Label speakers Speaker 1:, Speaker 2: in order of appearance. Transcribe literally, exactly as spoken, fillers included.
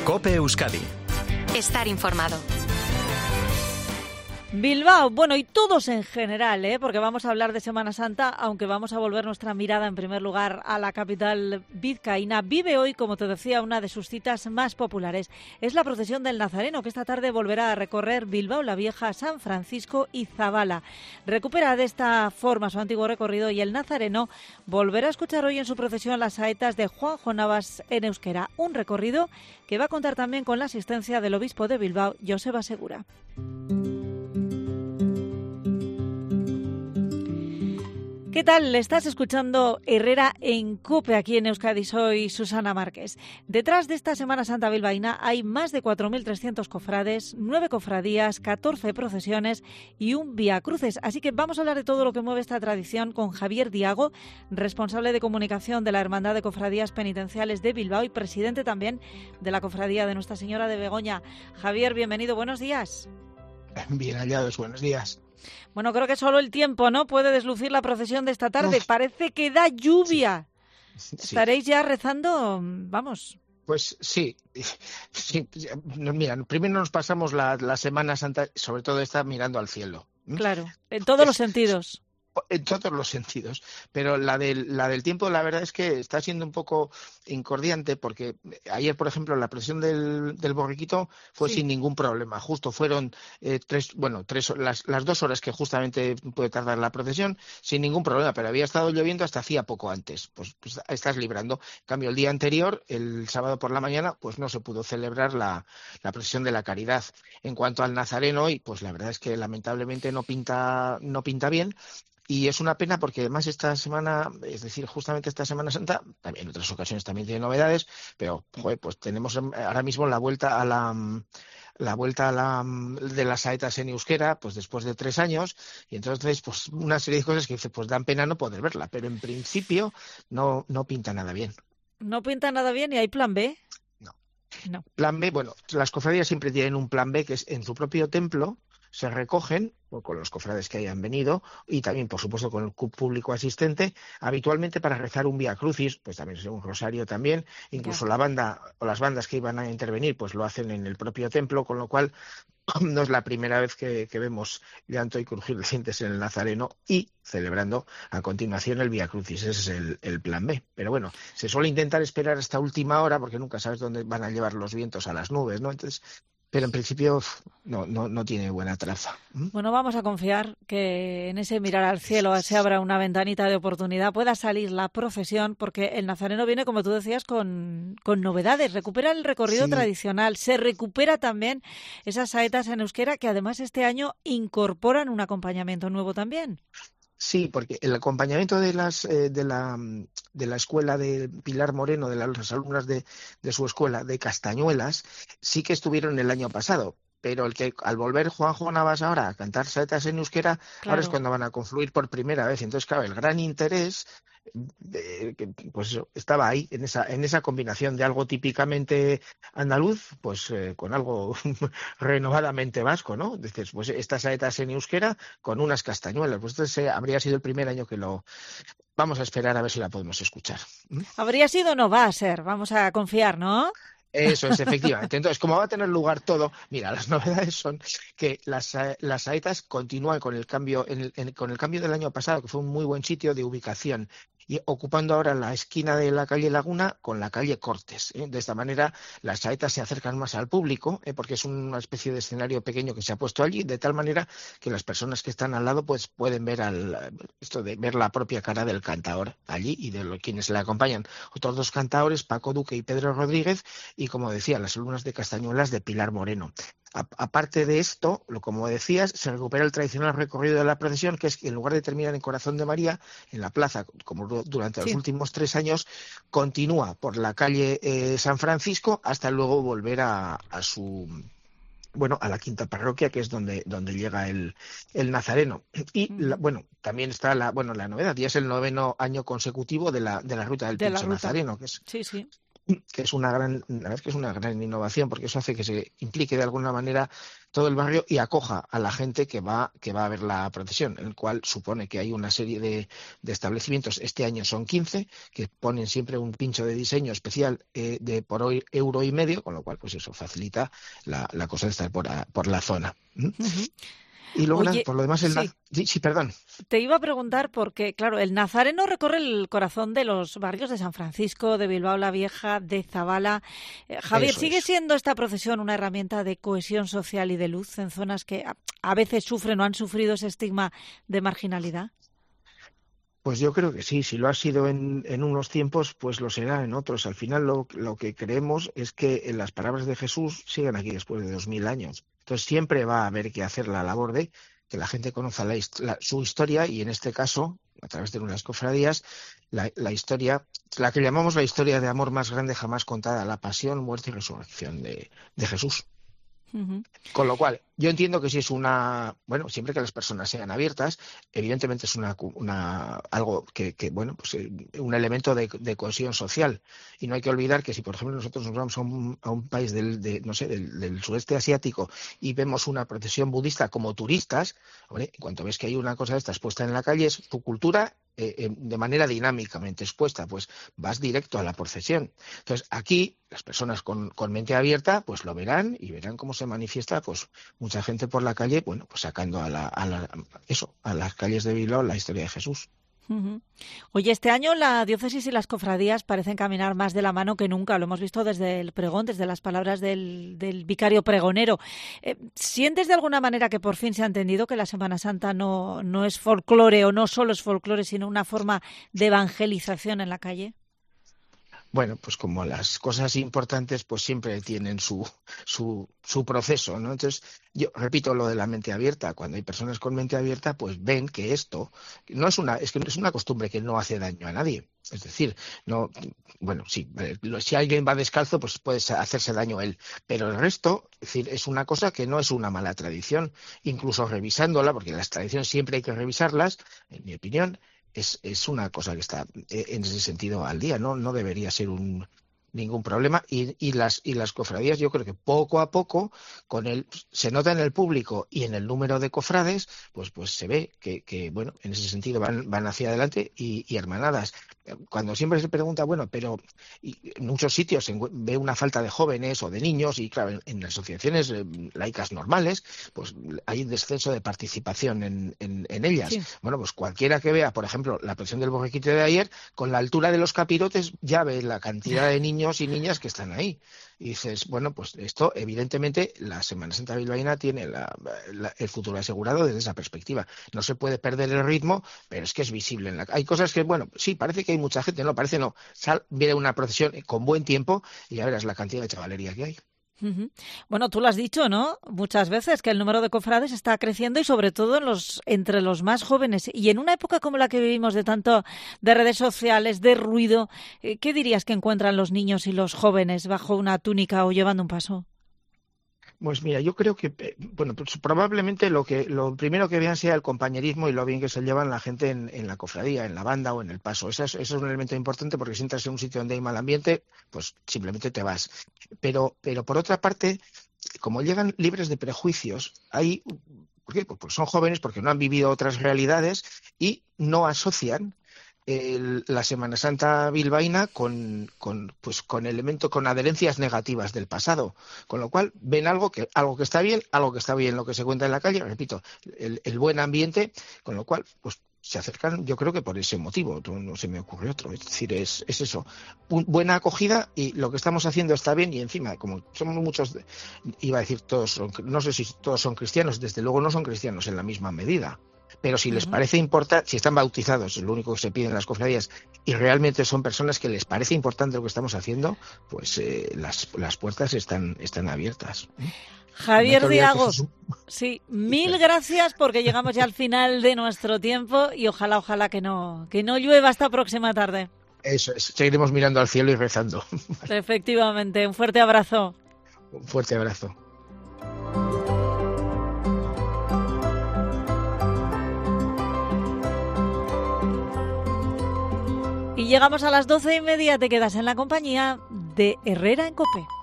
Speaker 1: COPE Euskadi.
Speaker 2: Estar informado.
Speaker 3: Bilbao, bueno, y todos en general, ¿eh? Porque vamos a hablar de Semana Santa, aunque vamos a volver nuestra mirada en primer lugar a la capital vizcaína. Vive hoy, como te decía, una de sus citas más populares. Es la procesión del Nazareno, que esta tarde volverá a recorrer Bilbao la Vieja, San Francisco y Zabala. Recupera de esta forma su antiguo recorrido y el Nazareno volverá a escuchar hoy en su procesión las saetas de Juanjo Navas en euskera. Un recorrido que va a contar también con la asistencia del obispo de Bilbao, Joseba Segura. ¿Qué tal? Le estás escuchando Herrera en COPE aquí en Euskadi. Soy Susana Márquez. Detrás de esta Semana Santa bilbaína hay más de cuatro mil trescientos cofrades, nueve cofradías, catorce procesiones y un viacruces. Así que vamos a hablar de todo lo que mueve esta tradición con Javier Diago, responsable de comunicación de la Hermandad de Cofradías Penitenciales de Bilbao y presidente también de la Cofradía de Nuestra Señora de Begoña. Javier, bienvenido, buenos días.
Speaker 4: Bien hallados, buenos días.
Speaker 3: Bueno, creo que solo el tiempo, ¿no?, puede deslucir la procesión de esta tarde.
Speaker 4: Uf.
Speaker 3: Parece que da lluvia.
Speaker 4: Sí.
Speaker 3: ¿Estaréis ya rezando? Vamos.
Speaker 4: Pues sí, sí. Mira, primero nos pasamos la, la Semana Santa, sobre todo esta, mirando al cielo.
Speaker 3: Claro, en todos los sentidos.
Speaker 4: En todos los sentidos, pero la del, la del tiempo la verdad es que está siendo un poco incordiante porque ayer, por ejemplo, la procesión del, del borriquito fue
Speaker 3: Sí.
Speaker 4: sin ningún problema, justo fueron eh, tres, bueno, tres las, las dos horas que justamente puede tardar la procesión sin ningún problema, pero había estado lloviendo hasta hacía poco antes, pues, pues estás librando. En cambio, el día anterior, el sábado por la mañana, pues no se pudo celebrar la, la procesión de la Caridad. En cuanto al Nazareno hoy, pues la verdad es que lamentablemente no pinta, no pinta bien. Y es una pena porque además esta semana, es decir, justamente esta Semana Santa, también en otras ocasiones también tiene novedades, pero joder, pues tenemos ahora mismo la vuelta a la la vuelta a la de las saetas en euskera, pues después de tres años, y entonces pues una serie de cosas que dice, pues dan pena no poder verla, pero en principio no, no pinta nada bien.
Speaker 3: No pinta nada bien y hay plan B.
Speaker 4: No.
Speaker 3: No.
Speaker 4: Plan B, bueno, las cofradías siempre tienen un plan B que es en su propio templo, se recogen o con los cofrades que hayan venido y también, por supuesto, con el público asistente, habitualmente para rezar un Vía Crucis, pues también es un rosario también, incluso
Speaker 3: Ya.
Speaker 4: la banda o las bandas que iban a intervenir, pues lo hacen en el propio templo, con lo cual no es la primera vez que, que vemos llanto y crujir de dientes en el Nazareno y celebrando a continuación el Vía Crucis. Ese es el, el plan B. Pero bueno, se suele intentar esperar hasta última hora porque nunca sabes dónde van a llevar los vientos a las nubes, ¿no? Entonces, pero en principio no, no, no tiene buena traza. ¿Mm?
Speaker 3: Bueno, vamos a confiar que en ese mirar al cielo se abra una ventanita de oportunidad, pueda salir la procesión, porque el Nazareno viene, como tú decías, con, con novedades. Recupera el recorrido
Speaker 4: Sí.
Speaker 3: tradicional, se recupera también esas saetas en euskera que además este año incorporan un acompañamiento nuevo también.
Speaker 4: Sí, porque el acompañamiento de las eh, de la de la escuela de Pilar Moreno, de las alumnas de, de su escuela de Castañuelas, sí que estuvieron el año pasado. Pero el que al volver Juanjo Navas ahora a cantar saetas en euskera,
Speaker 3: Claro.
Speaker 4: ahora es cuando van a confluir por primera vez. Entonces, claro, el gran interés eh, que, pues eso, estaba ahí, en esa, en esa combinación de algo típicamente andaluz, pues eh, con algo renovadamente vasco, ¿no? Dices, pues estas saetas en euskera con unas castañuelas. Pues entonces eh, habría sido el primer año que lo... Vamos a esperar a ver si la podemos escuchar. ¿Mm?
Speaker 3: Habría sido, no va a ser, vamos a confiar, ¿no?
Speaker 4: Eso es, efectivamente. Entonces, como va a tener lugar todo, mira, las novedades son que las, las saetas continúan con el cambio, en el, en, con el cambio del año pasado, que fue un muy buen sitio de ubicación, y ocupando ahora la esquina de la calle Laguna con la calle Cortes, ¿eh? De esta manera, las saetas se acercan más al público, ¿eh? Porque es una especie de escenario pequeño que se ha puesto allí, de tal manera que las personas que están al lado pues pueden ver al, esto de ver la propia cara del cantaor allí y de lo, quienes le acompañan. Otros dos cantaores, Paco Duque y Pedro Rodríguez, y como decía, las alumnas de Castañuelas de Pilar Moreno. A, aparte de esto, lo como decías, se recupera el tradicional recorrido de la procesión, que es que en lugar de terminar en Corazón de María, en la plaza, como durante los
Speaker 3: Sí.
Speaker 4: últimos tres años, continúa por la calle eh, San Francisco hasta luego volver a, a su... bueno, a la quinta parroquia, que es donde, donde llega el, el Nazareno. Y,
Speaker 3: Ujú.
Speaker 4: la, bueno, también está la, bueno, la novedad, y es el noveno año consecutivo de la, de la ruta del
Speaker 3: De la
Speaker 4: Pincho
Speaker 3: ruta.
Speaker 4: Nazareno, que es
Speaker 3: Sí, sí.
Speaker 4: que es una gran, la verdad es que es una gran innovación, porque eso hace que se implique de alguna manera todo el barrio y acoja a la gente que va, que va a ver la procesión, en el cual supone que hay una serie de, de establecimientos, este año son quince, que ponen siempre un pincho de diseño especial eh, de por hoy euro y medio, con lo cual pues eso facilita la, la cosa de estar por, a, por la zona. ¿Mm? Uh-huh. Y luego, Oye, por lo demás, el sí. sí, sí, perdón.
Speaker 3: Te iba a preguntar porque, claro, el Nazareno recorre el corazón de los barrios de San Francisco, de Bilbao la Vieja, de Zabala. Eh, Javier, Eso ¿sigue es. siendo esta procesión una herramienta de cohesión social y de luz en zonas que a, a veces sufren o han sufrido ese estigma de marginalidad?
Speaker 4: Pues yo creo que sí, si lo ha sido en, en unos tiempos, pues lo será en otros. Al final lo, lo que creemos es que las palabras de Jesús siguen aquí después de dos mil años. Entonces siempre va a haber que hacer la labor de que la gente conozca la, la, su historia y en este caso, a través de unas cofradías, la, la historia, la que llamamos la historia de amor más grande jamás contada, la pasión, muerte y resurrección de, de Jesús. Uh-huh. Con lo cual, yo entiendo que si es una, bueno, siempre que las personas sean abiertas, evidentemente es una, una algo que, que bueno, pues un elemento de, de cohesión social. Y no hay que olvidar que si, por ejemplo, nosotros nos vamos a un, a un país del, de, no sé, del, del sudeste asiático y vemos una procesión budista como turistas, hombre, en cuanto ves que hay una cosa de estas puesta en la calle, es tu cultura eh, de manera dinámicamente expuesta, pues vas directo a la procesión. Entonces, aquí las personas con, con mente abierta pues lo verán y verán cómo se manifiesta pues mucha gente por la calle, bueno, pues sacando a la, a la eso, a las calles de Bilbao la historia de Jesús.
Speaker 3: Uh-huh. Oye, este año la diócesis y las cofradías parecen caminar más de la mano que nunca. Lo hemos visto desde el pregón, desde las palabras del, del vicario pregonero. Eh, ¿Sientes de alguna manera que por fin se ha entendido que la Semana Santa no, no es folclore o no solo es folclore, sino una forma de evangelización en la calle?
Speaker 4: Bueno, pues como las cosas importantes pues siempre tienen su, su, su proceso, ¿no? Entonces, yo repito lo de la mente abierta. Cuando hay personas con mente abierta, pues ven que esto no es una, es que es una costumbre que no hace daño a nadie. Es decir, no, bueno, sí, si alguien va descalzo, pues puede hacerse daño él. Pero el resto, es decir, es una cosa que no es una mala tradición. Incluso revisándola, porque las tradiciones siempre hay que revisarlas, en mi opinión, Es, es una cosa que está en ese sentido al día, no, no debería ser un ningún problema y, y las y las cofradías yo creo que poco a poco con el se nota en el público y en el número de cofrades pues pues se ve que, que bueno en ese sentido van van hacia adelante y, y hermanadas. Cuando siempre se pregunta bueno pero y en muchos sitios se ve una falta de jóvenes o de niños y claro en, en asociaciones laicas normales pues hay un descenso de participación en, en, en ellas. Sí. Bueno pues cualquiera que vea por ejemplo la procesión del borriquito de ayer con la altura de los capirotes ya ve la cantidad de niños y niñas que están ahí. Y dices, bueno, pues esto, evidentemente, la Semana Santa bilbaína tiene la, la, el futuro asegurado desde esa perspectiva. No se puede perder el ritmo, pero es que es visible. En la, hay cosas que, bueno, sí, parece que hay mucha gente, no, parece no. Sal, viene una procesión con buen tiempo y ya verás la cantidad de chavalería que hay.
Speaker 3: Uh-huh. Bueno, tú lo has dicho, ¿no? Muchas veces que el número de cofrades está creciendo y sobre todo en los, entre los más jóvenes. Y en una época como la que vivimos de tanto de redes sociales, de ruido, ¿qué dirías que encuentran los niños y los jóvenes bajo una túnica o llevando un paso?
Speaker 4: Pues mira, yo creo que, bueno, pues probablemente lo que lo primero que vean sea el compañerismo y lo bien que se llevan la gente en, en la cofradía, en la banda o en el paso. Eso es, eso es un elemento importante porque si entras en un sitio donde hay mal ambiente, pues simplemente te vas. Pero, pero por otra parte, como llegan libres de prejuicios, hay, ¿por qué? Pues porque son jóvenes, porque no han vivido otras realidades y no asocian El, la Semana Santa bilbaína con, con pues con elementos, con adherencias negativas del pasado, con lo cual ven algo que algo que está bien, algo que está bien lo que se cuenta en la calle, repito, el, el buen ambiente, con lo cual pues se acercan, yo creo que por ese motivo, no, no se me ocurre otro, es decir, es, es eso, un, buena acogida y lo que estamos haciendo está bien y encima, como somos muchos, iba a decir todos, son, no sé si todos son cristianos, desde luego no son cristianos en la misma medida. Pero si les uh-huh. parece importante, si están bautizados, es lo único que se pide en las cofradías, y realmente son personas que les parece importante lo que estamos haciendo, pues eh, las, las puertas están, están abiertas.
Speaker 3: Javier no Diago, un... sí, mil gracias porque llegamos ya al final de nuestro tiempo y ojalá, ojalá que no, que no llueva esta próxima tarde.
Speaker 4: Eso es, seguiremos mirando al cielo y rezando.
Speaker 3: Efectivamente, un fuerte abrazo.
Speaker 4: Un fuerte abrazo.
Speaker 3: Y llegamos a las doce y media, te quedas en la compañía de Herrera en COPE.